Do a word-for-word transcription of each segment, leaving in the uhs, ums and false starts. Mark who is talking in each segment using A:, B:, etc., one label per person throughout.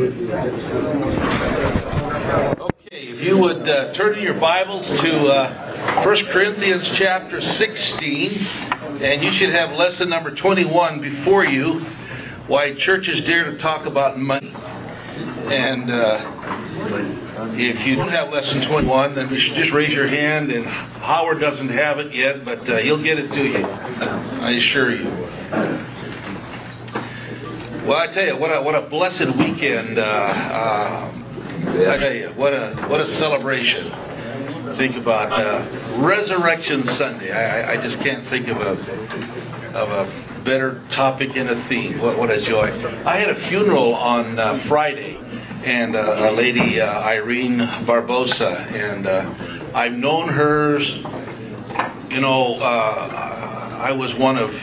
A: Okay, if you would uh, turn to your Bibles to uh, First Corinthians chapter sixteen, and you should have lesson number twenty-one before you, Why Churches Dare to Talk About Money. And uh, if you don't have lesson twenty-one, then you should just raise your hand, and Howard doesn't have it yet, but uh, he'll get it to you, I assure you. Well, I tell you, what a what a blessed weekend! Uh, uh, I tell you, what a what a celebration! Think about uh, Resurrection Sunday. I, I just can't think of a of a better topic and a theme. What what a joy! I had a funeral on uh, Friday, and uh, a lady, uh, Irene Barbosa, and uh, I've known her. You know, uh, I was one of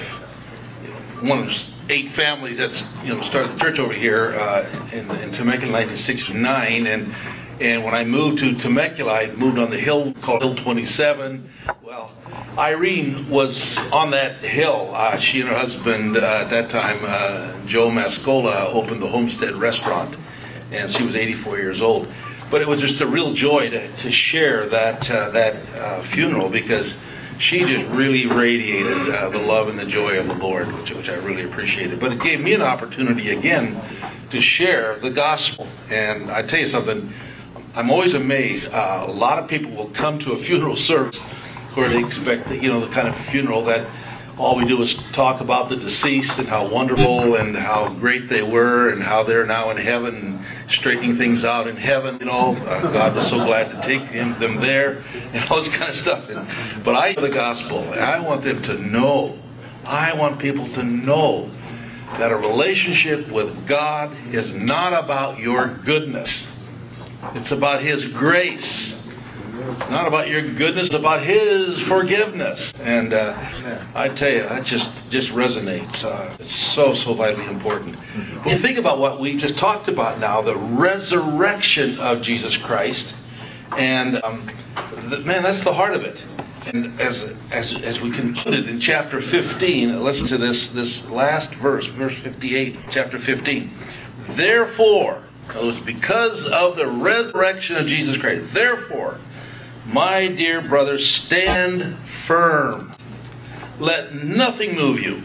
A: one of eight families that's you know started the church over here uh, in, in Temecula in nineteen sixty-nine, and and when I moved to Temecula, I moved on the hill called Hill twenty-seven. Well, Irene was on that hill. Uh, she and her husband uh, at that time, uh, Joe Mascola, opened the Homestead Restaurant, and she was eighty-four years old. But it was just a real joy to, to share that uh, that uh, funeral, because she just really radiated uh, the love and the joy of the Lord, which, which I really appreciated. But it gave me an opportunity again to share the gospel. And I tell you something, I'm always amazed. Uh, a lot of people will come to a funeral service where they expect, you know, the kind of funeral that all we do is talk about the deceased and how wonderful and how great they were and how they're now in heaven and straightening things out in heaven. You know, uh, God was so glad to take him, them there and all this kind of stuff. And, but I the gospel. I want them to know. I want people to know that a relationship with God is not about your goodness. It's about His grace. It's not about your goodness, it's about His forgiveness. And uh, I tell you, that just, just resonates. Uh, it's so, so vitally important. When you think about what we just talked about now, the resurrection of Jesus Christ, and um, the, man, that's the heart of it. And as as as we concluded in chapter fifteen, listen to this this last verse, verse fifty-eight, chapter fifteen. Therefore, it was because of the resurrection of Jesus Christ. Therefore, my dear brothers, stand firm. Let nothing move you.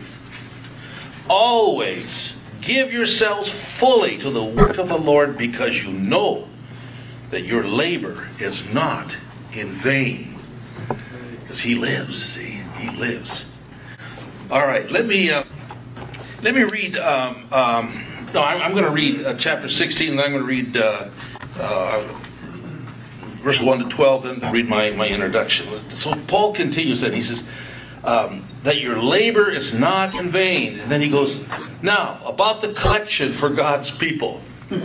A: Always give yourselves fully to the work of the Lord, because you know that your labor is not in vain. Because He lives, see? He lives. All right, let me uh, let me read. Um, um, no, I'm, I'm going to read uh, chapter sixteen, and I'm going to read uh, uh, verse one to twelve, then read my, my introduction. So Paul continues and he says, um, that your labor is not in vain. And then he goes, now, about the collection for God's people.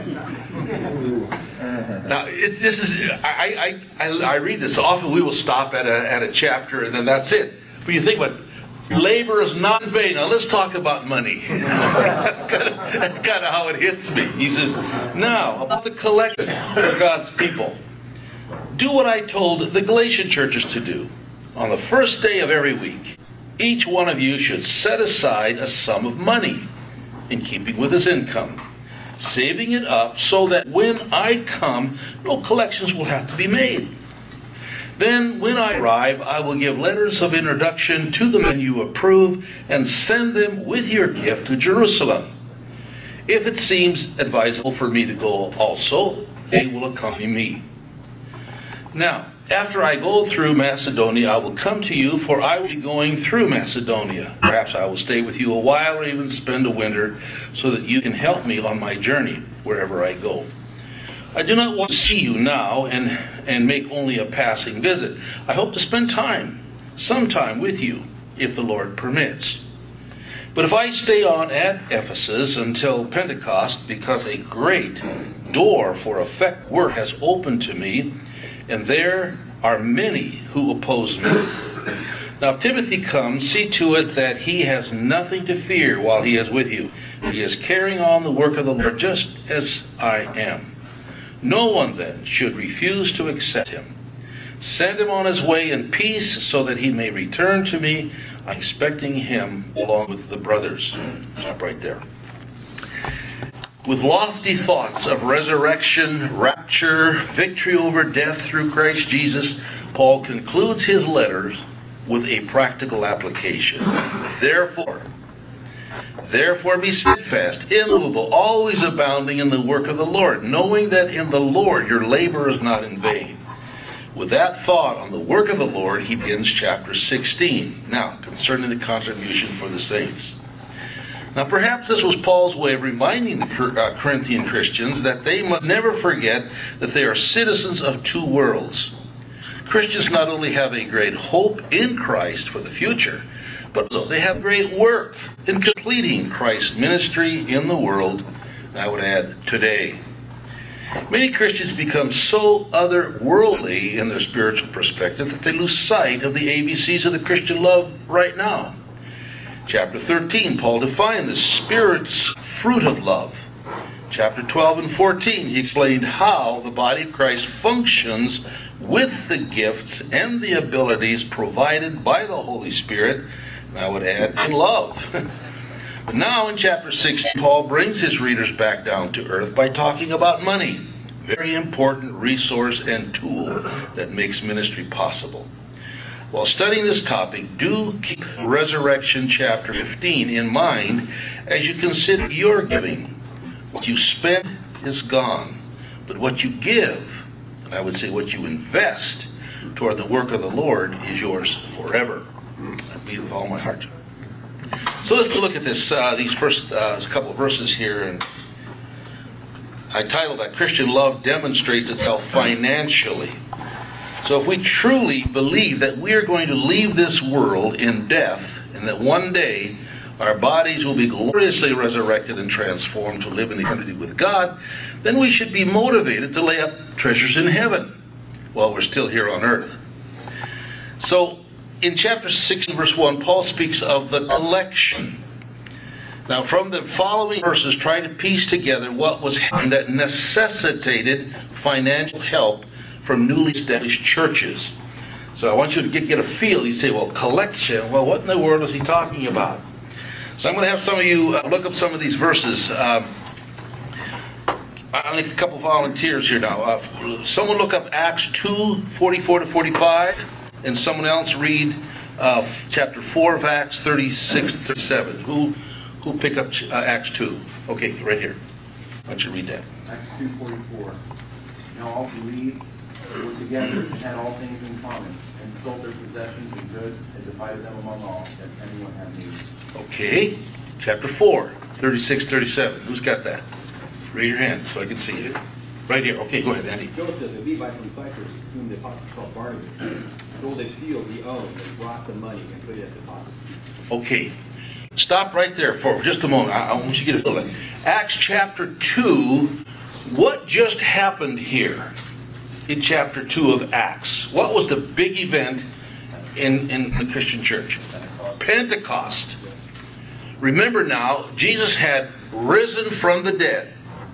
A: Now, it, this is, I, I, I, I read this. Often we will stop at a, at a chapter and then that's it. But you think about it. Your labor is not in vain. Now let's talk about money. that's kind of that's kind of how it hits me. He says, now, about the collection for God's people. Do what I told the Galatian churches to do. On the first day of every week, each one of you should set aside a sum of money in keeping with his income, saving it up so that when I come, no collections will have to be made. Then, when I arrive, I will give letters of introduction to the men you approve and send them with your gift to Jerusalem. If it seems advisable for me to go also, they will accompany me. Now, after I go through Macedonia, I will come to you, for I will be going through Macedonia. Perhaps I will stay with you a while or even spend a winter, so that you can help me on my journey wherever I go. I do not want to see you now and, and make only a passing visit. I hope to spend time, some time with you, if the Lord permits. But if I stay on at Ephesus until Pentecost, because a great door for effective work has opened to me, and there are many who oppose me. Now if Timothy comes, see to it that he has nothing to fear while he is with you. He is carrying on the work of the Lord just as I am. No one then should refuse to accept him. Send him on his way in peace, so that he may return to me. I'm expecting him along with the brothers. Stop right there. With lofty thoughts of resurrection, rapture, victory over death through Christ Jesus, Paul concludes his letters with a practical application. Therefore, therefore be steadfast, immovable, always abounding in the work of the Lord, knowing that in the Lord your labor is not in vain. With that thought on the work of the Lord, he begins chapter sixteen. Now, concerning the contribution for the saints. Now, perhaps this was Paul's way of reminding the Corinthian Christians that they must never forget that they are citizens of two worlds. Christians not only have a great hope in Christ for the future, but also they have great work in completing Christ's ministry in the world, and I would add, today. Many Christians become so otherworldly in their spiritual perspective that they lose sight of the A B Cs of the Christian love right now. Chapter thirteen, Paul defined the Spirit's fruit of love. Chapter twelve and fourteen, he explained how the body of Christ functions with the gifts and the abilities provided by the Holy Spirit, and I would add, in love. But now in chapter sixteen, Paul brings his readers back down to earth by talking about money, very important resource and tool that makes ministry possible. While studying this topic, do keep Resurrection chapter fifteen in mind as you consider your giving. What you spend is gone, but what you give, and I would say what you invest toward the work of the Lord, is yours forever. I believe with all my heart. So let's look at this, uh, these first uh, couple of verses here, and I titled that Christian Love Demonstrates Itself Financially. So if we truly believe that we are going to leave this world in death, and that one day our bodies will be gloriously resurrected and transformed to live in eternity with God, then we should be motivated to lay up treasures in heaven while we're still here on earth. So in chapter sixteen, verse one, Paul speaks of the collection. Now, from the following verses, try to piece together what was happening that necessitated financial help from newly established churches. So I want you to get, get a feel. You say, well, collection, well, what in the world is he talking about? So I'm going to have some of you uh, look up some of these verses. Um, I'll make a couple volunteers here now. Uh, someone look up Acts two, forty-four to forty-five, and someone else read uh, chapter four of Acts, thirty-six to thirty-seven. Who, who pick up uh, Acts two? Okay, right here. Why don't you read that?
B: Acts two, forty-four. Now all believed, were together, and had all things in common, and sold their possessions and goods, and divided them among all, as anyone had need.
A: Okay, chapter four, thirty-six, thirty-seven. Who's got that? Raise your hand so I can see it. Right here. Okay, go ahead, Andy.
C: Joseph, a Levite from Cyprus, whom the apostles called Barnabas, sold a field he owned and brought the money and put it at deposit.
A: Okay, stop right there for just a moment. I, I want you to get a feel of it. Acts chapter two, what just happened here in chapter two of Acts? What was the big event in, in the Christian church? Pentecost. Pentecost. Remember now, Jesus had risen from the dead.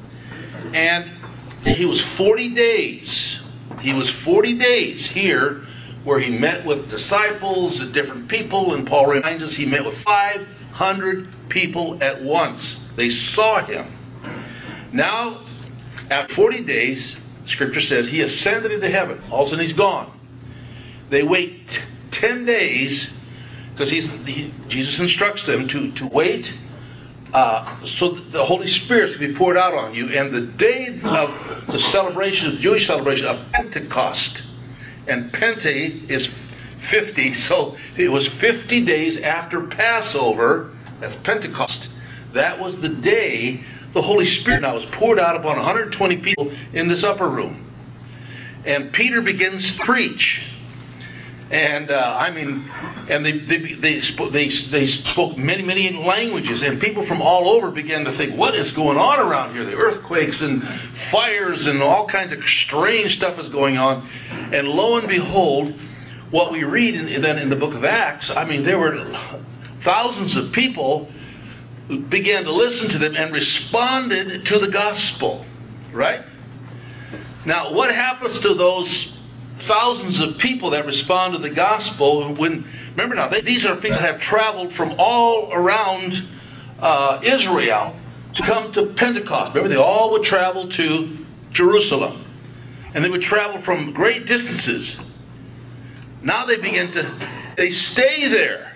A: And he was forty days. He was forty days here where he met with disciples and different people. And Paul reminds us he met with five hundred people at once. They saw him. Now, after forty days, Scripture says he ascended into heaven. All of a sudden he's gone. They wait t- ten days because he's, he, Jesus instructs them to, to wait uh, so that the Holy Spirit will be poured out on you. And the day of the celebration, the Jewish celebration of Pentecost, and Pente is fifty, so it was fifty days after Passover, that's Pentecost. That was the day the Holy Spirit now was poured out upon one hundred twenty people in this upper room. And Peter begins to preach. And, uh, I mean, and they they they, sp- they they spoke many, many languages. And people from all over began to think, what is going on around here? The earthquakes and fires and all kinds of strange stuff is going on. And lo and behold, what we read in, then in the book of Acts, I mean, there were thousands of people who began to listen to them and responded to the gospel. Right? Now, what happens to those thousands of people that respond to the gospel when, remember now, they, these are people that have traveled from all around uh, Israel to come to Pentecost. Remember, they all would travel to Jerusalem. And they would travel from great distances. Now they begin to, they stay there.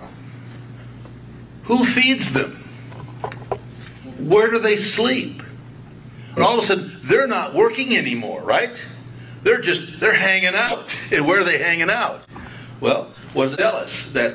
A: Who feeds them? Where do they sleep? And all of a sudden, they're not working anymore, right? They're just, they're hanging out. And where are they hanging out? Well, was tell us that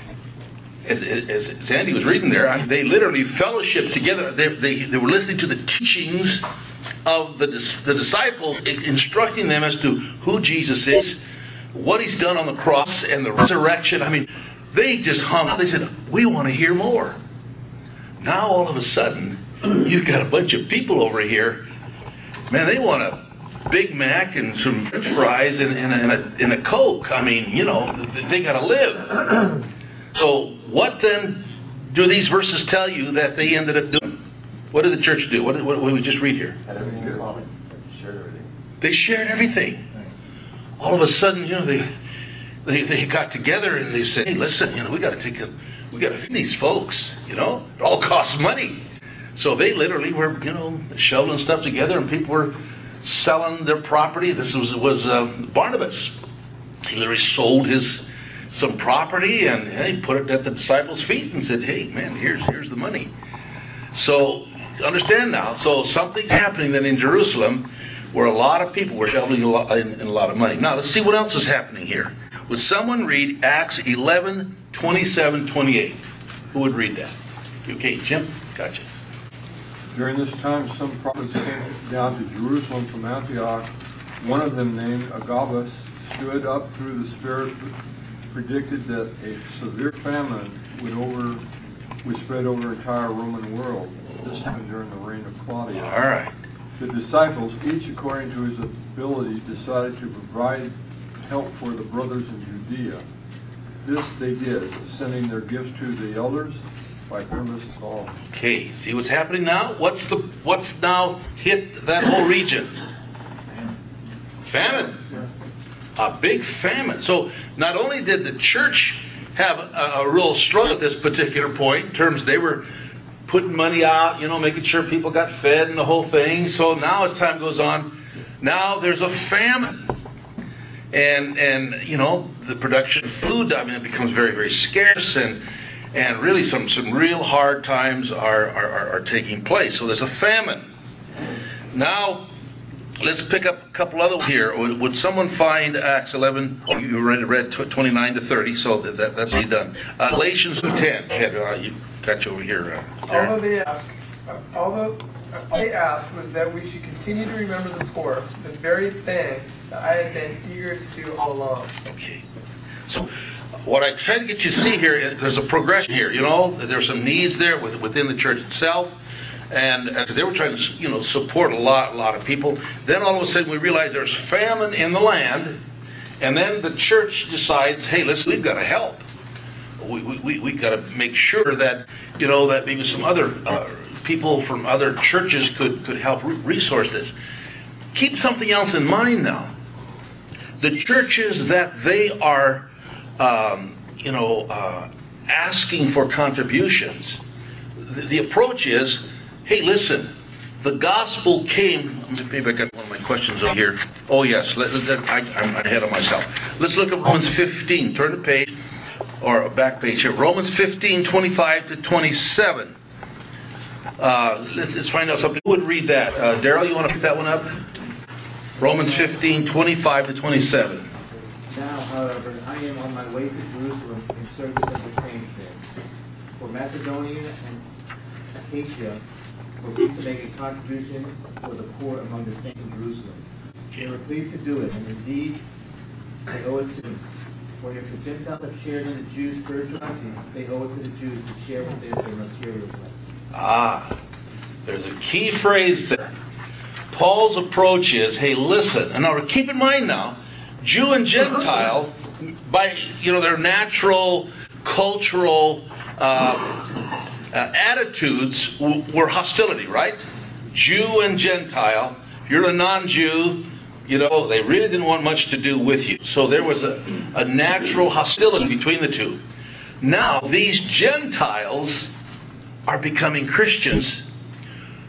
A: as, as, as Andy was reading there, I mean, they literally fellowshiped together. They, they, they were listening to the teachings of the, the disciples, instructing them as to who Jesus is, what He's done on the cross, and the resurrection. I mean, they just hung. They said, we want to hear more. Now, all of a sudden, you've got a bunch of people over here. Man, they want a Big Mac and some French fries and, and, a, and, a, and a Coke. I mean, you know, they got to live. So what then do these verses tell you that they ended up doing? What did the church do? What did, what did we just read here?
B: Had everything in common. Shared everything.
A: They shared everything. All of a sudden, you know, they they, they got together and they said, hey, listen, you know, we got to take a, we got to feed these folks. You know, it all costs money. So they literally were, you know, shoveling stuff together, and people were selling their property. This was was uh, Barnabas. He literally sold his some property and he put it at the disciples' feet and said, hey, man, here's here's the money. So understand now. So something's happening then in Jerusalem where a lot of people were shoveling a lot, in, in a lot of money. Now let's see what else is happening here. Would someone read Acts eleven, twenty-seven, twenty-eight? Who would read that? Okay, Jim, gotcha.
D: During this time, some prophets came down to Jerusalem from Antioch. One of them, named Agabus, stood up through the Spirit, predicted that a severe famine would over would spread over the entire Roman world. This happened during the reign of Claudius.
A: All right.
D: The disciples, each according to his ability, decided to provide help for the brothers in Judea. This they did, sending their gifts to the elders by Barnabas and Saul.
A: Okay, see what's happening now? What's the what's now hit that whole region? Famine. A big famine. So not only did the church have a, a real struggle at this particular point, in terms they were putting money out, you know, making sure people got fed and the whole thing. So now as time goes on, now there's a famine. And, and you know, the production of food, I mean, it becomes very, very scarce, and and really some, some real hard times are, are, are taking place. So there's a famine. Now, let's pick up a couple other here. Would, would someone find Acts eleven? Oh, you already read twenty-nine to thirty, so that, that, that's already done. Uh, Galatians ten. Uh, you got you over here, uh, Darren.
E: Although they asked, although they asked was that we should continue to remember the poor, the very thing that I had been eager to do all along.
A: Okay. So what I try to get you to see here, there's a progression here. You know, there's some needs there within the church itself. And uh, they were trying to, you know, support a lot, a lot of people. Then all of a sudden we realize there's famine in the land, and then the church decides, hey, listen, we've got to help. We we we we got to make sure that, you know, that maybe some other uh, people from other churches could could help re- resource this. Keep something else in mind now. The churches that they are, um, you know, uh, asking for contributions. The, the approach is, hey, listen, the gospel came. Maybe I got one of my questions over here. Oh, yes, let, let, I, I'm ahead of myself. Let's look at Romans fifteen. Turn the page, or a back page here. Romans fifteen, twenty-five to twenty-seven. Uh, let's, let's find out something. Who would read that? Uh, Daryl, you want to pick that one up? Romans fifteen, twenty-five to twenty-seven.
F: Now, however, I am on my way to Jerusalem in service of the same thing. For Macedonia and Achaia were pleased to make a contribution for the poor among the saints in Jerusalem. They were pleased to do it, and indeed they owe it to them. For if the Gentiles have shared in the Jews' spiritual blessings, they owe it to the Jews to share with them their material blessings.
A: Ah, there's a key phrase there. Paul's approach is, hey, listen, and now keep in mind now, Jew and Gentile, by, you know, their natural, cultural uh, uh, attitudes w- were hostility, right? Jew and Gentile. If you're a non-Jew, you know, they really didn't want much to do with you. So there was a, a natural hostility between the two. Now, these Gentiles are becoming Christians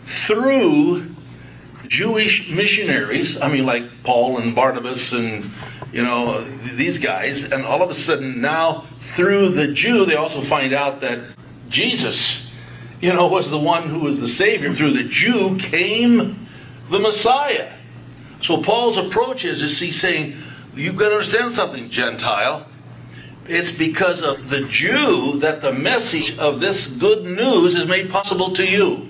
A: through Jewish missionaries, I mean like Paul and Barnabas and, you know, these guys, and all of a sudden now through the Jew they also find out that Jesus, you know, was the one who was the Savior. Through the Jew came the Messiah. So Paul's approach is, is he's saying, you've got to understand something, Gentile. It's because of the Jew that the message of this good news is made possible to you.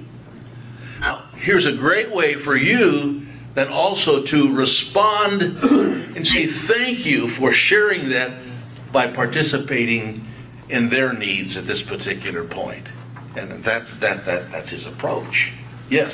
A: Now, here's a great way for you then also to respond and say thank you for sharing that by participating in their needs at this particular point. And that's that that that's his approach. Yes.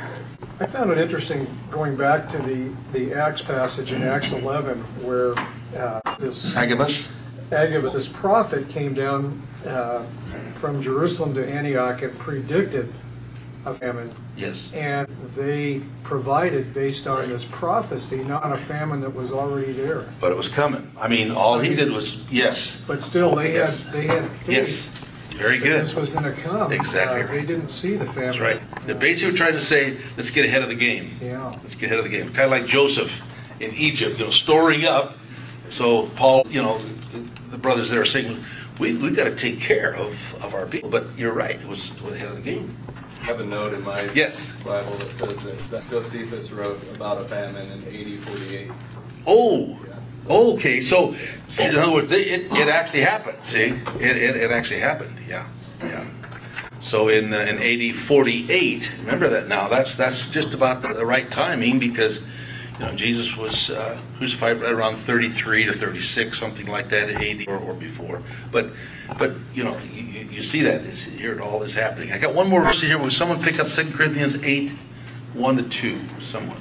G: I found it interesting going back to the, the Acts passage in Acts eleven where uh, this
A: Agabus.
G: Agabus, this prophet, came down uh, from Jerusalem to Antioch and predicted a famine.
A: Yes.
G: And they provided based on this prophecy, not on a famine that was already there.
A: But it was coming. I mean, all he did was, yes.
G: But still, they
A: Yes.
G: had they had faith.
A: Yes. Very
G: that
A: good.
G: This was going to come.
A: Exactly
G: Uh,
A: right.
G: They didn't see the famine.
A: That's right. They're basically trying to say, let's get ahead of the game.
G: Yeah.
A: Let's get ahead of the game. Kind of like Joseph in Egypt, you know, storing up. So Paul, you know, the brothers there are saying, we we got to take care of, of our people. But you're right. It was ahead of the game.
H: I have a note in my
A: Yes.
H: Bible that says that, that Josephus wrote about a famine in A D forty-eight.
A: Oh, okay. So, see, in other words, it, it actually happened. See, it, it, it actually happened. Yeah, yeah. So in uh, in A D forty-eight, remember that now. That's that's just about the right timing because, you know, Jesus was uh, crucified right around thirty-three to thirty-six, something like that, A D or, or before. But but you know, you, you see that it's, here all is happening. I got one more verse here. Will someone pick up Second Corinthians eight, one to two? Someone.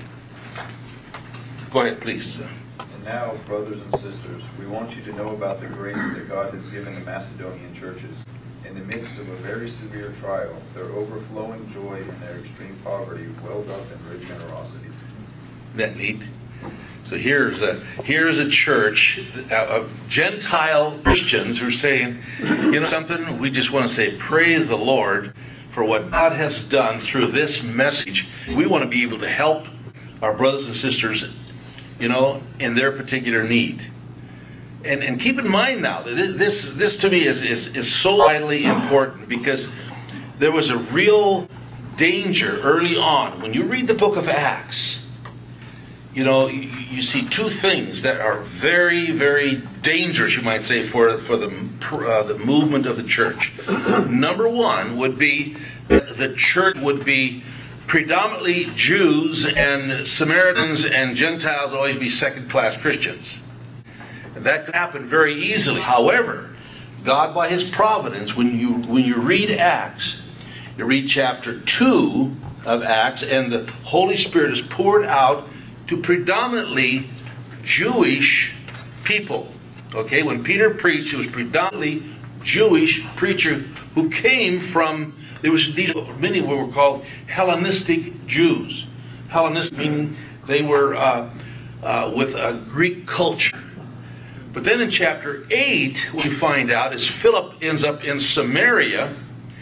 A: Go ahead, please.
I: And now, brothers and sisters, we want you to know about the grace that God has given the Macedonian churches. In the midst of a very severe trial, their overflowing joy and their extreme poverty welled up in rich generosity.
A: Isn't that neat? So here's a here's a church of Gentile Christians who are saying, you know something? We just want to say praise the Lord for what God has done through this message. We want to be able to help our brothers and sisters, you know, in their particular need. And and keep in mind now that this this to me is is, is so vitally important because there was a real danger early on. When you read the book of Acts, you know, you, you see two things that are very, very dangerous, you might say, for for the uh, the movement of the church. Number one would be that the church would be predominantly Jews, and Samaritans and Gentiles would always be second-class Christians. And that could happen very easily. However, God, by His providence, when you when you read Acts, you read chapter two of Acts, and the Holy Spirit is poured out to predominantly Jewish people. Okay, when Peter preached, it was predominantly Jewish preacher who came from, there was these many were called Hellenistic Jews. Hellenistic meaning they were uh, uh, with a Greek culture. But then in chapter eight, what you find out is Philip ends up in Samaria,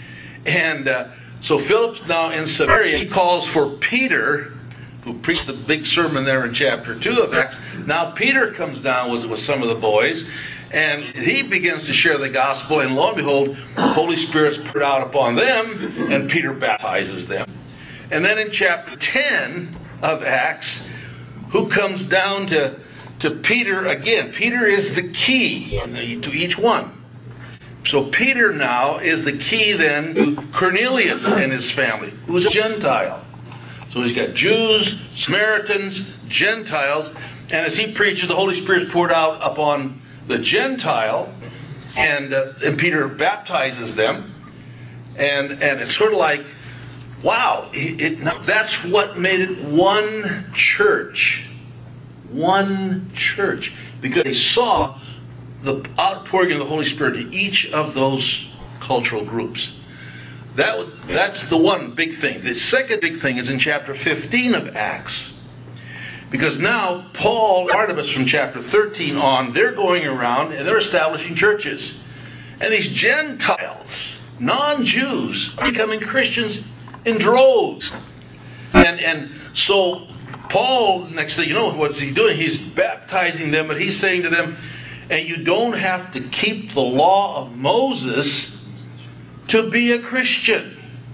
A: and uh, so Philip's now in Samaria. He calls for Peter, who preached the big sermon there in chapter two of Acts. Now Peter comes down with, with some of the boys, and he begins to share the gospel, and lo and behold, the Holy Spirit's poured out upon them, and Peter baptizes them. And then in chapter ten of Acts, who comes down to, to Peter again? Peter is the key to each one. So Peter now is the key then to Cornelius and his family, who is a Gentile. So he's got Jews, Samaritans, Gentiles, and as he preaches, the Holy Spirit is poured out upon the Gentile, and uh, and Peter baptizes them, and and it's sort of like, wow, it, it, now that's what made it one church, one church, because they saw the outpouring of the Holy Spirit in each of those cultural groups. That that's the one big thing. The second big thing is in chapter fifteen of Acts. Because now Paul, Barnabas from chapter thirteen on, they're going around and they're establishing churches. And these Gentiles, non-Jews, are becoming Christians in droves. And and so Paul, next thing you know, what's he doing? He's baptizing them, but he's saying to them, and you don't have to keep the law of Moses to be a Christian.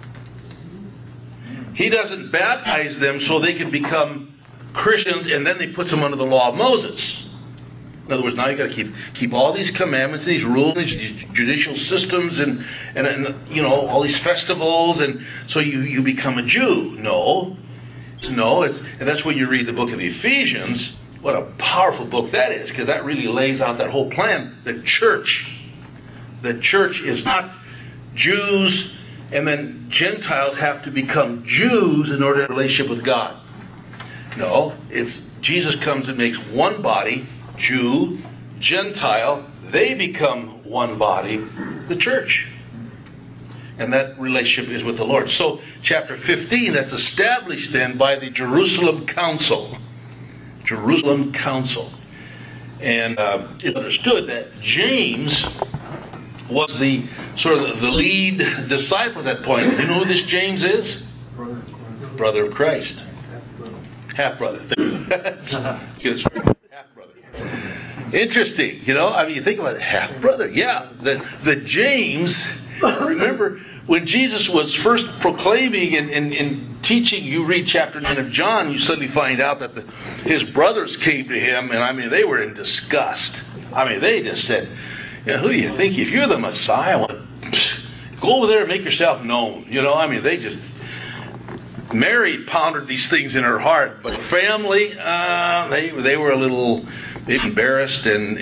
A: He doesn't baptize them so they can become Christians, and then he puts them under the law of Moses. In other words, now you've got to keep keep all these commandments, these rules, these judicial systems, and, and, and you know, all these festivals, and so you, you become a Jew. No. No, it's, and that's when you read the book of Ephesians. What a powerful book that is, because that really lays out that whole plan. The church. The church is not Jews, and then Gentiles have to become Jews in order to have a relationship with God. No, it's Jesus comes and makes one body, Jew, Gentile. They become one body, the church. And that relationship is with the Lord. So, chapter fifteen, that's established then by the Jerusalem Council. Jerusalem Council. And uh, it's understood that James was the sort of the lead disciple at that point. You know who this James is?
D: Brother,
A: Brother of Christ. Half brother. Half brother. Interesting, you know. I mean, you think about it. Half brother. Yeah, the the James. Remember when Jesus was first proclaiming and, and, and teaching? You read chapter nine of John. You suddenly find out that the, his brothers came to him, and I mean, they were in disgust. I mean, they just said, you know, "Who do you think? If you're the Messiah, well, go over there and make yourself known." You know, I mean, they just. Mary pondered these things in her heart, but family, uh, they they were a little embarrassed and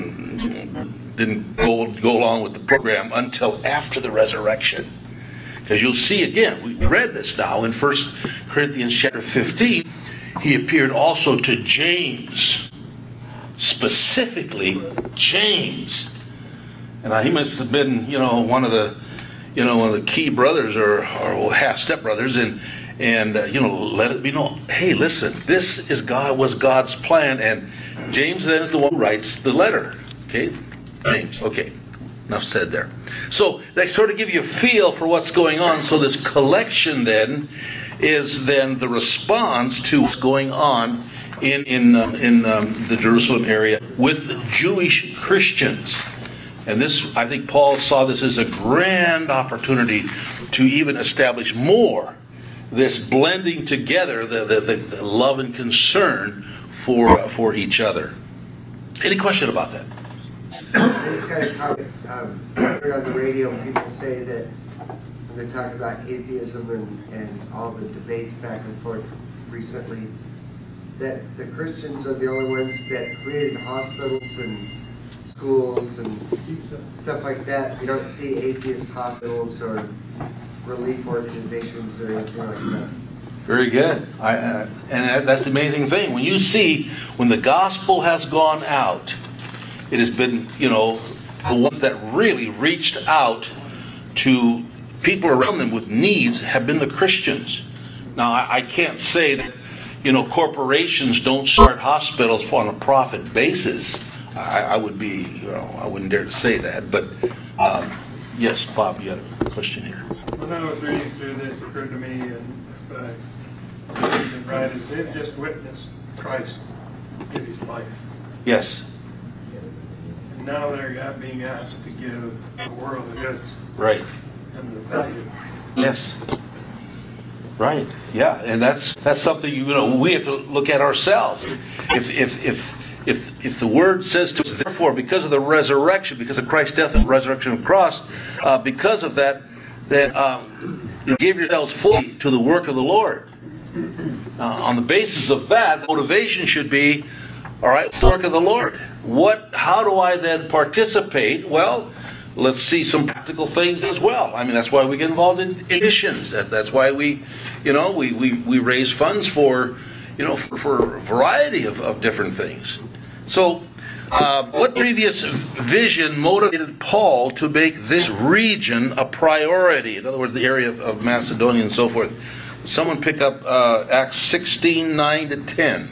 A: and didn't go go along with the program until after the resurrection. Because you'll see again, we read this now in First Corinthians chapter fifteen. He appeared also to James, specifically James, and uh, he must have been, you know, one of the, you know, one of the key brothers or or half step brothers, and. And, uh, you know, let it be known, hey, listen, this is God was God's plan. And James then is the one who writes the letter. Okay? James. Okay. Enough said there. So that sort of give you a feel for what's going on. So this collection then is then the response to what's going on in, in, uh, in um, the Jerusalem area with Jewish Christians. And this, I think Paul saw this as a grand opportunity to even establish more this blending together, the, the, the love and concern for uh, for each other. Any question about that?
J: This kind of topic, um, I heard on the radio people say that when they talk about atheism and, and all the debates back and forth recently, that the Christians are the only ones that created hospitals and schools and stuff like that. You don't see atheist hospitals or relief organizations or anything like that.
A: Very good. I, uh, and that's the amazing thing. When you see, when the gospel has gone out, it has been, you know, the ones that really reached out to people around them with needs have been the Christians. Now, I, I can't say that, you know, corporations don't start hospitals on a profit basis. I, I would be, you know, I wouldn't dare to say that. But, um, yes, Bob, you had a question here.
K: When I was reading through this, it occurred to me, and if I read it right, is they've just witnessed Christ give his life.
A: Yes.
K: And now they're being asked to give the world the goods.
A: Right.
K: And the value.
A: Yes. Right. Yeah, and that's that's something, you know, we have to look at ourselves. If if if if if the Word says to us, therefore, because of the resurrection, because of Christ's death and resurrection of the cross, uh, because of that. That um, you give yourselves fully to the work of the Lord. Uh, on the basis of that, the motivation should be, all right, it's the work of the Lord. What? How do I then participate? Well, let's see some practical things as well. I mean, that's why we get involved in missions. That, that's why we, you know, we, we, we raise funds for, you know, for, for a variety of, of different things. So, Uh, what previous vision motivated Paul to make this region a priority? In other words, the area of, of Macedonia and so forth. Someone pick up uh, Acts sixteen, nine to ten.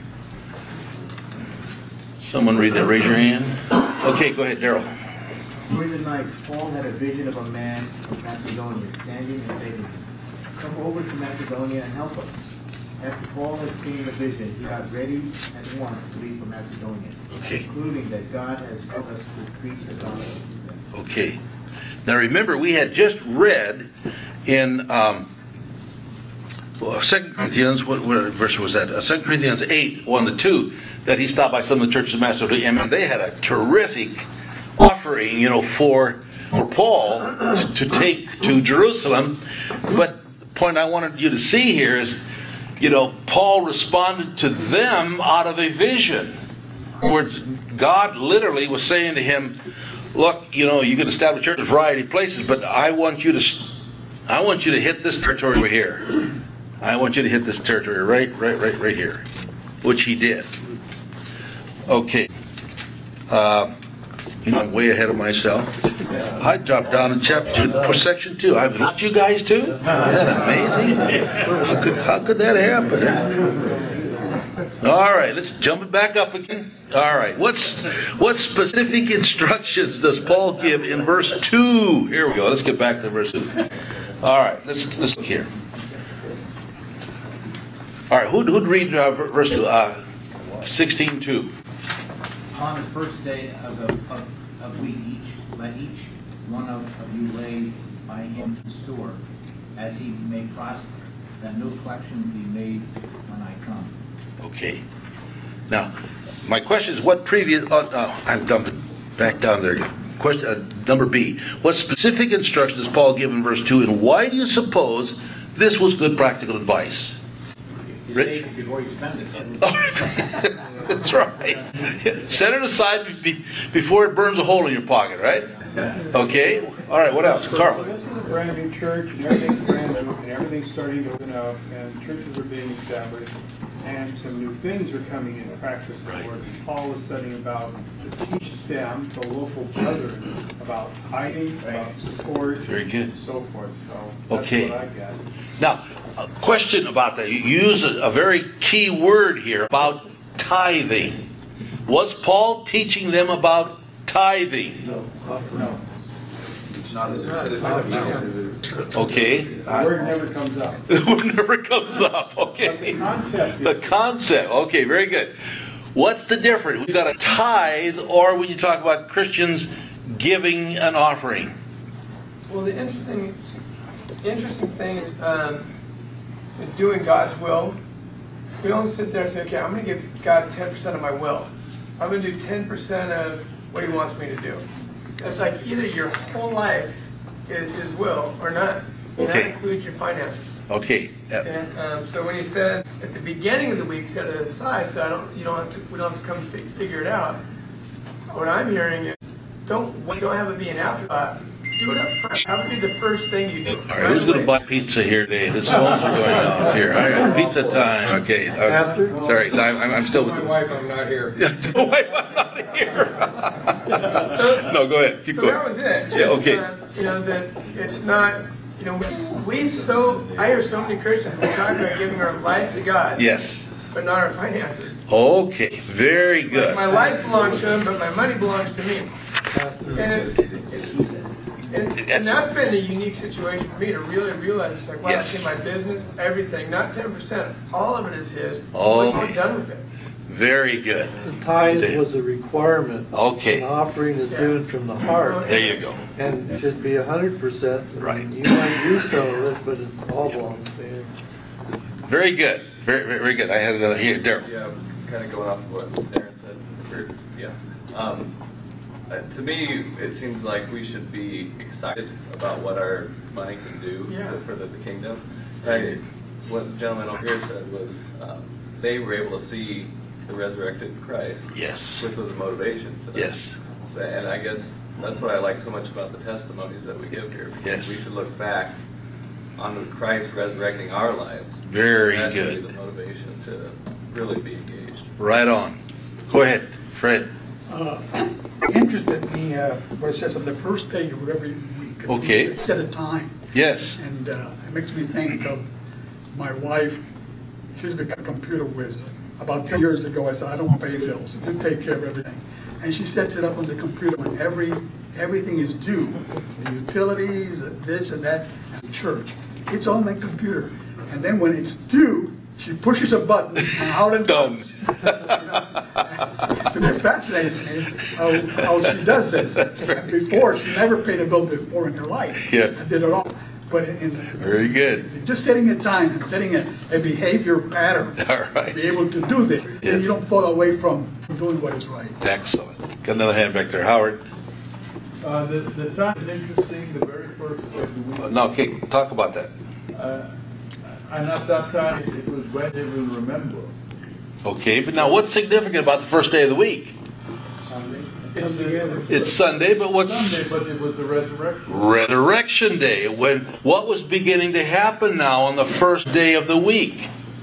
A: Someone read that. Raise your hand. Okay, go ahead, Daryl.
F: During the night, Paul had a vision of a man of Macedonia standing and begging him, come over to Macedonia and help us. After Paul had seen the vision, he got ready at once to leave for Macedonia,
A: Okay.
F: concluding that God has called us to preach the gospel.
A: Okay. Now remember, we had just read in um, well, Second Corinthians, what, what verse was that? Uh, Second Corinthians eight, one to two, that he stopped by some of the churches of Macedonia, and they had a terrific offering, you know, for, for Paul to take to Jerusalem. But the point I wanted you to see here is, you know, Paul responded to them out of a vision. In other words, God literally was saying to him, look, you know, you can establish churches in a variety of places, but I want you to, I want you to hit this territory over here. I want you to hit this territory right, right, right, right here, which he did. Okay. Uh, you know, I'm way ahead of myself. I dropped down to chapter two, or section two. I've lost you guys too. Isn't that amazing? How could, how could that happen? All right, let's jump it back up again. All right, what's what specific instructions does Paul give in verse two? Here we go. Let's get back to verse two. All right, let's let's look here. All right, who'd, who'd read uh, verse two? Uh, sixteen two.
F: On the first day of the of, of week each, let each one of, of you lay by him in store, as he may prosper, that no collection be made when I come.
A: Okay. Now, my question is, what previous? Oh, oh, I'm dumping back down there. Question uh, number B. What specific instruction does Paul give in verse two, and why do you suppose this was good practical advice? Rich?
F: Save it before you spend it.
A: That's right. Set it aside be, before it burns a hole in your pocket, right? Okay. All right. What else, Carl?
K: So this is a brand new church, and everything's brand new, and everything's starting to open up, and churches are being established, and some new things are coming into practice.
A: Right.
K: Where Paul is studying about to teach them, the local brethren, about tithing, about support,
A: Very good.
K: and so forth. So that's
A: Okay.
K: what I get.
A: Now, a question about that. You use a, a very key word here about tithing. Was Paul teaching them about tithing?
K: No, no.
I: It's not a specific amount.
A: Okay.
K: The word never comes up.
A: The word never comes up.
K: But
A: Okay.
K: the concept
A: The
K: is,
A: concept. Okay, very good. What's the difference? We've got a tithe, or when you talk about Christians giving an offering.
E: Well, the interesting, interesting thing is um, in doing God's will. We don't sit there and say, okay, I'm going to give God ten percent of my will. I'm going to do ten percent of what He wants me to do. It's like either your whole life is His will or not. And
A: Okay.
E: that includes your finances.
A: Okay. Uh,
E: And um, so when He says at the beginning of the week, set it aside, so I don't, you don't have to, we don't have to come fi- figure it out. What I'm hearing is, don't wait, don't have it be an afterthought. Do it up front. Have it be the first thing you do.
A: All right, who's going to buy pizza here today? The phones are going off here. All right, pizza time. Okay. Uh,
G: After?
A: sorry, I'm, I'm I'm still with
G: My
A: you.
G: wife, I'm not here.
A: Yeah, wait, I'm not here. No, go ahead. Keep
E: So
A: going.
E: that was it. Just,
A: Yeah, okay.
E: uh, you know, that it's not, you know, we, we so, I hear so many Christians, we talk about giving our life to God.
A: Yes.
E: But not our finances.
A: Okay, very
E: Like,
A: good.
E: my life belongs to Him, but my money belongs to me. And it's, it's and, and that's been a unique situation for me to really realize. It's like, wow,
A: Yes.
E: it's in my business, everything, not ten percent. All of it is His.
A: Oh.
E: What He's done with it.
A: Very good.
L: The tithe was a requirement.
A: Okay.
L: An offering is given from the heart.
A: There you go.
L: And it should be a hundred percent.
A: Right.
L: You might use some of it, but it all belongs to Him.
A: Very good. Very, very, very good. I had another here. Daryl.
H: Yeah, kind of going off of what Darren said. Or, yeah. Um, uh, to me, it seems like we should be excited about what our money can do
E: Yeah.
H: to further the kingdom. I, what the gentleman over here said was um, they were able to see the resurrected Christ,
A: Yes.
H: which was a motivation to them.
A: Yes.
H: And I guess that's what I like so much about the testimonies that we give here. Because
A: Yes.
H: we should look back on Christ resurrecting our lives.
A: Very
H: That should
A: good.
H: be the motivation to really be engaged.
A: Right on. Go ahead, Fred.
M: Uh, interested me uh, where it says on the first day of every week.
A: Okay.
M: It's set a time.
A: Yes.
M: And uh, it makes me think of my wife. She's become a computer whiz. About ten years ago, I said, I don't want to pay bills. You take care of everything. And she sets it up on the computer when every everything is due. The utilities, this and that, and church. It's on the computer. And then when it's due, she pushes a button and out it
A: Done.
M: goes. It fascinates me how, how she does this. Before, she never paid a bill before in her life.
A: Yes.
M: I did it all. But in the,
A: Very good.
M: just setting a time and setting a, a behavior pattern
A: All right.
M: to be able to do this.
A: Yes.
M: And you don't fall away from, from doing what is right.
A: Excellent. Got another hand back there. Howard.
N: Uh, the, the time is interesting, the very first day of the week.
A: No, okay, talk about that.
N: Uh, and at that time, it, it was when they will remember.
A: Okay, but now what's significant about the first day of the week? It's Sunday, but what's
N: Sunday, but it was the resurrection.
A: Resurrection Day? When what was beginning to happen now on the first day of the week?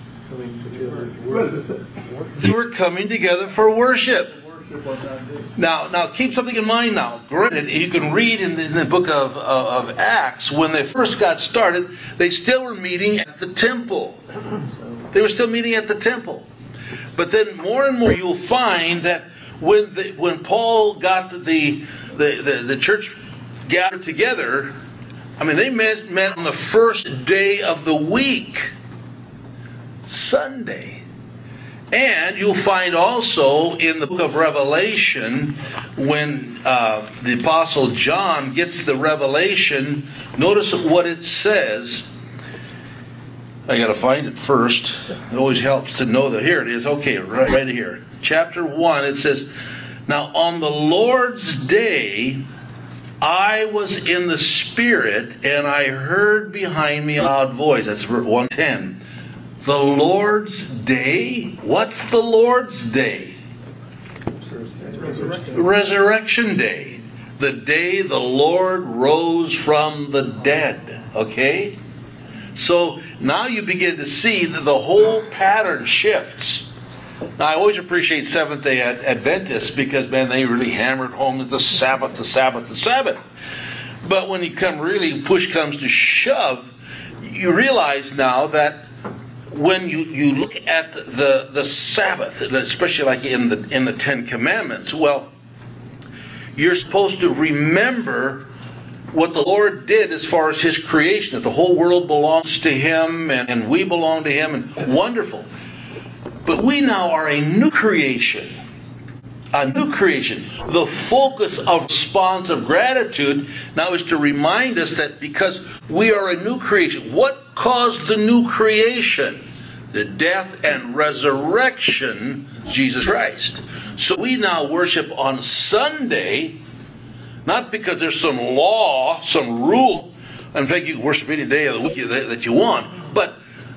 A: We were coming together for worship.
N: Worship on that day.
A: Now, now keep something in mind. Now, granted, you can read in the, in the book of, of of Acts when they first got started, they still were meeting at the temple. They were still meeting at the temple. But then more and more you'll find that when the, when Paul got the, the the the church gathered together, I mean they met met on the first day of the week, Sunday. And you'll find also in the book of Revelation, when uh, the Apostle John gets the revelation, notice what it says. I got to find it first. It always helps to know that. Here it is. Okay, right, right here. Chapter one, it says, "Now on the Lord's day, I was in the Spirit, and I heard behind me a loud voice." That's verse one ten. The Lord's day? What's the Lord's day? Resurrection. Resurrection Day. The day the Lord rose from the dead. Okay? So now you begin to see that the whole pattern shifts. Now I always appreciate Seventh-day Adventists because, man, they really hammered home that the Sabbath, the Sabbath, the Sabbath. But when you come really, push comes to shove, you realize now that when you, you look at the, the Sabbath, especially like in the in the Ten Commandments, well, you're supposed to remember what the Lord did as far as His creation, that the whole world belongs to Him and, and we belong to Him, and wonderful. But we now are a new creation. A new creation. The focus of response of gratitude now is to remind us that because we are a new creation, what caused the new creation? The death and resurrection of Jesus Christ. So we now worship on Sunday, not because there's some law, some rule. In fact, you can worship any day of the week that you want, but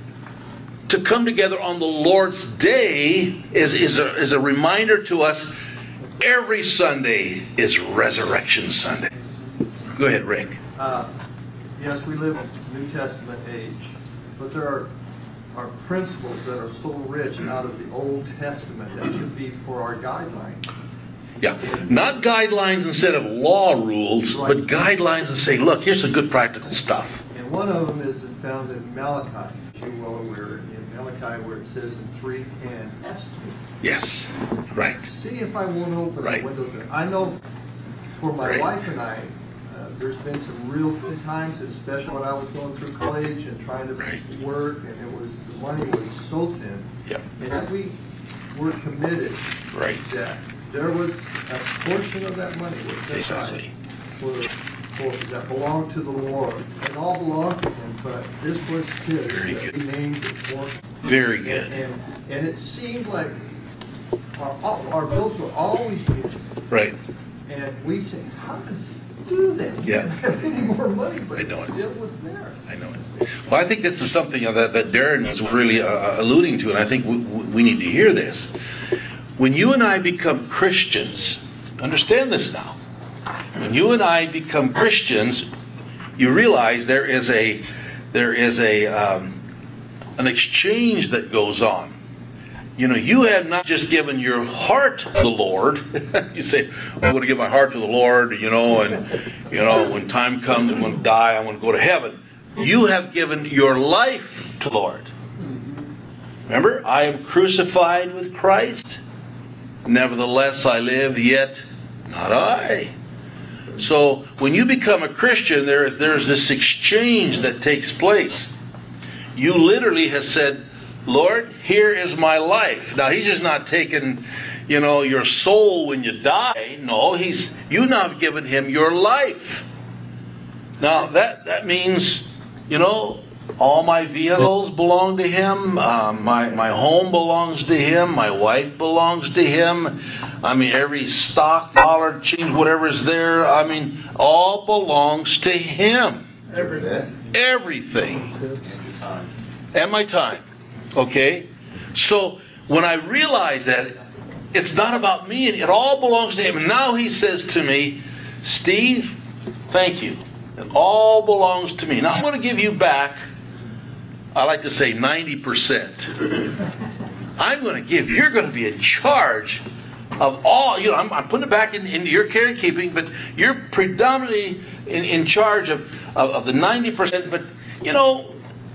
A: to come together on the Lord's day is, is, a, is a reminder to us every Sunday is Resurrection Sunday. Go ahead, Rick.
L: Uh, yes, we live in New Testament age, but there are, are principles that are so rich out of the Old Testament that should be for our guidelines.
A: Yeah, not guidelines instead of law rules,
L: right.
A: But guidelines that say, look, here's some good practical stuff.
L: And one of them is found in Malachi. You're well aware in Malachi where it says in three ten, ask me.
A: Yes, right.
L: See if I won't open
A: right.
L: the windows. There. I know for my
A: right.
L: wife and I, uh, there's been some real good times, especially when I was going through college and trying to right. work, and it was the money was so thin.
A: Yep.
L: And we were committed
A: right.
L: that there was a portion of that money was set
A: aside
L: for, for that belonged to the Lord. It all belonged to Him, but this was His.
A: Very
L: that
A: good.
L: He named it for.
A: Very good.
L: And, and, and it seemed like our, our bills were always due.
A: Right.
L: And we said, how does He do that? He
A: yeah.
L: didn't have any more money, but
A: I know
L: it
A: it.
L: still was there.
A: I know it. Well, I think this is something that, that Darren was really uh, alluding to, and I think we, we need to hear this. When you and I become Christians, understand this now. When you and I become Christians, you realize there is a there is a um, an exchange that goes on. You know, you have not just given your heart to the Lord. You say, "I'm going to give my heart to the Lord," you know, and you know, when time comes, I'm going to die. I'm going to go to heaven. You have given your life to the Lord. Remember, I am crucified with Christ. Nevertheless, I live, yet not I, So when you become a Christian, there is there's this exchange that takes place. You literally have said, Lord, here is my life. Now, He's just not taking, you know, your soul when you die. No, He's you now have given Him your life. Now, that, that means, you know, all my vehicles belong to Him. Uh, my, my home belongs to Him. My wife belongs to Him. I mean, every stock, dollar, change, whatever is there, I mean, all belongs to Him.
M: Everything.
A: Everything. And my time. Okay? So, when I realize that it's not about me, it all belongs to Him. And now He says to me, Steve, thank you. It all belongs to me. Now, I'm going to give you back, I like to say ninety percent. I'm going to give, you're going to be in charge of all, you know, I'm, I'm putting it back in, into your care and keeping, but you're predominantly in, in charge of, of, of the ninety percent. But, you know,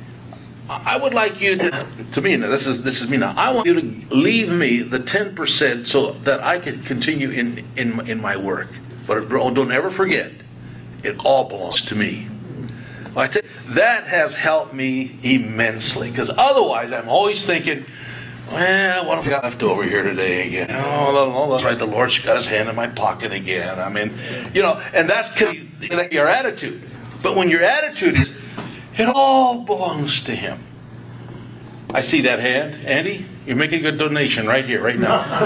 A: I would like you to, to me, now this is this is me now, I want you to leave me the ten percent so that I can continue in, in, in my work. But don't ever forget, it all belongs to me. I tell you, that has helped me immensely, because otherwise I'm always thinking, well, what have I got left over here today again? Oh, that's right, the Lord's got His hand in my pocket again. I mean, you know, and that's your attitude. But when your attitude is, it all belongs to Him. I see that hand. Andy, you're making a good donation right here, right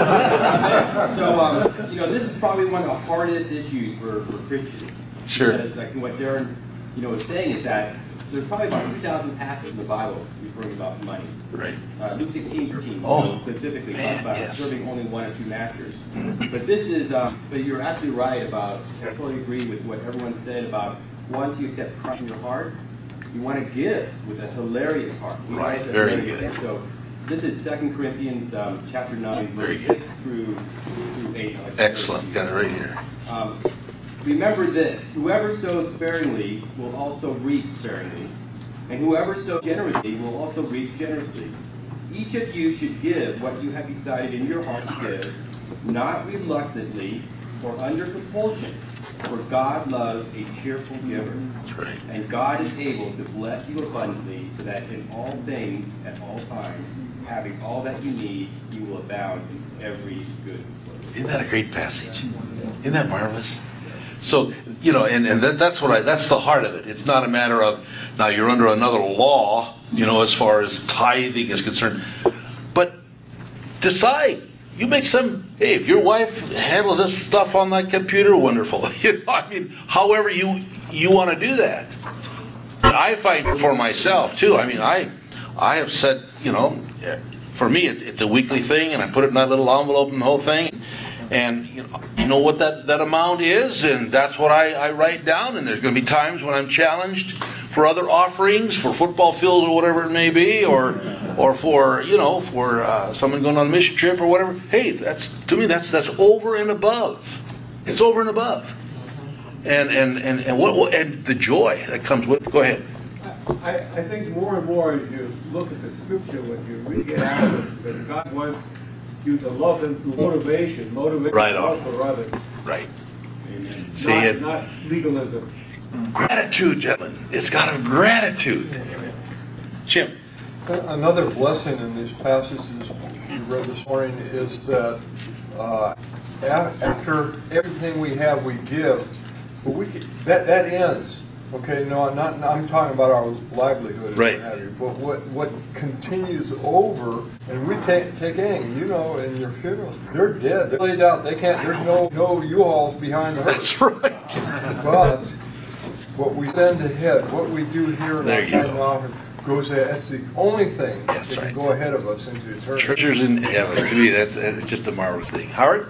A: now.
C: So, um, you know, this is probably one of the hardest issues for, for Christians.
A: Sure.
C: Because, like what Darren, you know, was saying is that there's probably about two thousand passages in the Bible referring about money.
A: Right.
C: Uh, Luke sixteen thirteen
A: Oh,
C: specifically
A: man,
C: talks about
A: yes.
C: serving only one or two masters. But this is, um, but you're absolutely right about, I totally agree with what everyone said about once you accept Christ in your heart, you want to give with a hilarious heart. You
A: Right,
C: want to
A: very
C: hilarious.
A: good.
C: So this is Second Corinthians um, chapter nine,
A: Very
C: verse
A: good.
C: six through, through eight. Like
A: Excellent. Got it right here.
C: um, Remember this, whoever sows sparingly will also reap sparingly, and whoever sows generously will also reap generously. Each of you should give what you have decided in your heart to give, not reluctantly or under compulsion, for God loves a cheerful giver.
A: That's right.
C: And God is able to bless you abundantly, so that in all things, at all times, having all that you need, you will abound in every good work.
A: Isn't that a great passage? Isn't that marvelous? So, you know, and, and that, that's what I, that's the heart of it. It's not a matter of, now you're under another law, you know, as far as tithing is concerned. But decide. You make some, hey, if your wife handles this stuff on that computer, wonderful. You know, I mean, however you you want to do that. I find for myself, too. I mean, I I have said, you know, for me, it, it's a weekly thing, and I put it in that little envelope and the whole thing. And you know, you know what that, that amount is, and that's what I, I write down. And there's going to be times when I'm challenged for other offerings, for football field or whatever it may be, or or for you know for uh, someone going on a mission trip or whatever. Hey, that's to me that's that's over and above. It's over and above. And and and and what and the joy that comes with. Go ahead.
N: I, I think more and more as you look at the scripture, what you really get out of it, that God wants you to love Him through motivation, motivation
A: Right on.
N: for others.
A: Right.
N: Amen.
A: See
N: not,
A: it.
N: not legalism.
A: Gratitude, gentlemen. It's got a gratitude. Jim.
D: Another blessing in these passages you read this morning is that uh, after everything we have, we give. But we can, that that ends. Okay, no, not, not I'm talking about our livelihood and
A: Right.
D: what have you. But what what continues over, and we take take any, you know, in your funerals, they're dead. They're laid out. They can't. There's no no U-Hauls behind the hearse.
A: That's right.
D: But what we send ahead, what we do here in
A: There
D: our
A: you
D: time
A: go.
D: off, goes ahead. That's the only thing
A: That's
D: that
A: right.
D: can go ahead of us into eternity.
A: Treasures in heaven. To me, that's, that's just a marvelous thing. Howard?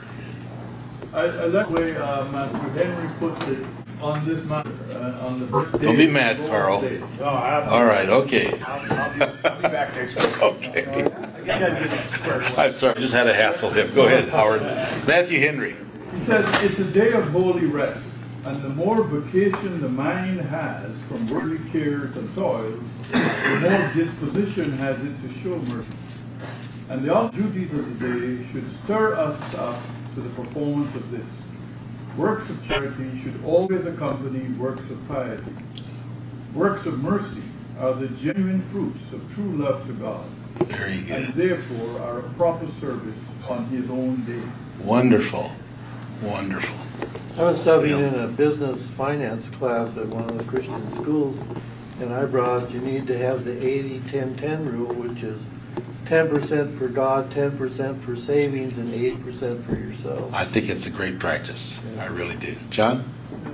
N: I, I like the way uh, Master Henry puts it on this matter, uh, on the first day.
A: Don't be mad,
N: of the
A: Carl.
N: Lord's Day. No, absolutely.
A: All right, okay.
N: I'll, I'll, be, I'll be back next week.
A: Okay.
N: I gotta get it squared away.
A: I'm sorry, I just had to hassle him. Go ahead, Howard. Matthew Henry.
N: He says, it's a day of holy rest, and the more vacation the mind has from worldly cares and toils, the more disposition has it to show mercy. And the odd duties of the day should stir us up to the performance of this. Works of charity should always accompany works of piety. Works of mercy are the genuine fruits of true love to God,
A: Very good.
N: and therefore are a proper service on His own day.
A: Wonderful. Wonderful.
L: I was subbing in a business finance class at one of the Christian schools, and I brought, you need to have the eighty ten ten rule, which is ten percent for God, ten percent for savings, and eighty percent for yourself.
A: I think it's a great practice. I really do. John?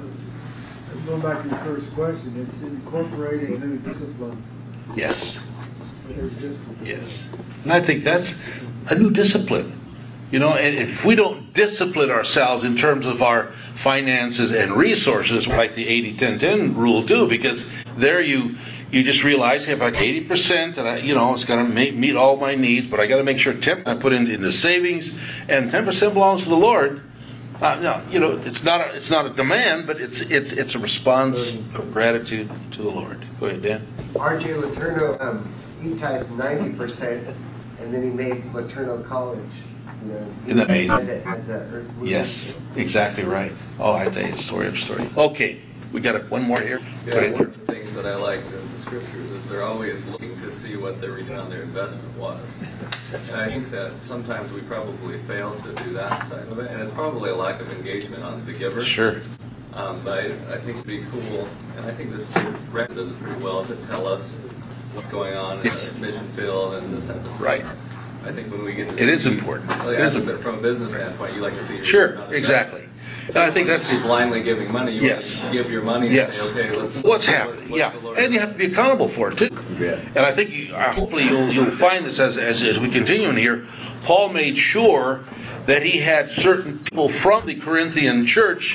O: Going back to your first question, it's incorporating new discipline.
A: Yes.
O: There's discipline.
A: Yes. And I think that's a new discipline. You know, and if we don't discipline ourselves in terms of our finances and resources, like the eighty ten ten rule do, because there you you just realize, hey, if I got eighty percent, that I, you know, it's going to meet all my needs, but I got to make sure ten percent I put into, into savings, and ten percent belongs to the Lord. Uh, no, you know, it's not a, it's not a demand, but it's it's it's a response of gratitude to the Lord. Go ahead, Dan.
J: R J Letourneau, um, he tithed ninety percent, and then he made Letourneau College. You know,
A: Isn't that amazing?
J: As a, as a earth
A: Yes, exactly right. Oh, I tell you, story of story. Okay, we got a, one more here. Go
H: Yeah,
A: ahead.
H: one of the things that I like in the scriptures is they're always looking to see what their return on their investment was. And I think that sometimes we probably fail to do that side of it, and it's probably a lack of engagement on the giver.
A: Sure.
H: Um, but I, I think it'd be cool, and I think this record does it pretty well to tell us what's going on in
A: Yes.
H: the mission field and this type of stuff.
A: Right.
H: I think when we get to
A: It is
H: see-
A: important.
H: Well,
A: It
H: yeah,
A: is
H: but
A: important.
H: from a business standpoint, you like to see your
A: Sure,
H: return on
A: exactly.
H: investment.
A: And I think that's
H: Just blindly giving money. You
A: Yes.
H: want to give your money and
A: Yes.
H: say, okay, let's.
A: What's
H: what-
A: happening?
H: what's
A: Yeah,
H: the Lord
A: and you have to be accountable for it too.
H: Yeah.
A: And I think you, uh, hopefully you'll you'll find this as, as as we continue in here. Paul made sure that he had certain people from the Corinthian church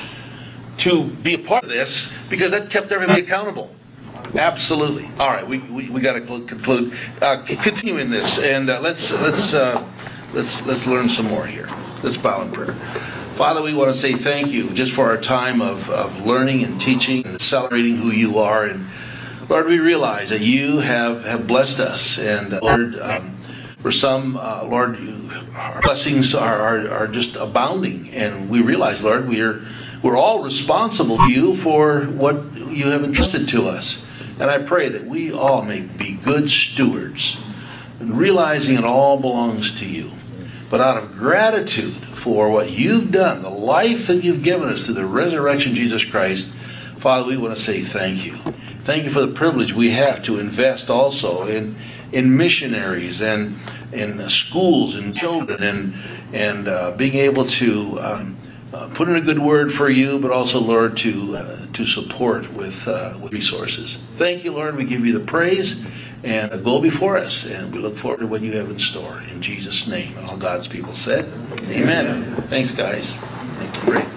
A: to be a part of this, because that kept everybody accountable. Absolutely. All right, we we, we got to conclude. Uh, continue in this, and uh, let's let's uh, let's let's learn some more here. Let's bow in prayer. Father, we want to say thank you just for our time of, of learning and teaching and celebrating who you are. And Lord, we realize that you have, have blessed us. And uh, Lord, um, for some, uh, Lord, you, our blessings are, are, are just abounding. And we realize, Lord, we are, we're all responsible to you for what you have entrusted to us. And I pray that we all may be good stewards, and realizing it all belongs to you. But out of gratitude for what you've done, the life that you've given us through the resurrection of Jesus Christ, Father, we want to say thank you. Thank you for the privilege we have to invest also in in missionaries and in schools and children, and and uh, being able to um, uh, put in a good word for you, but also, Lord, to uh, to support with, uh, with resources. Thank you, Lord. We give you the praise. And go before us, and we look forward to what you have in store. In Jesus' name. And all God's people said, amen. Thanks, guys. Thank you. Great.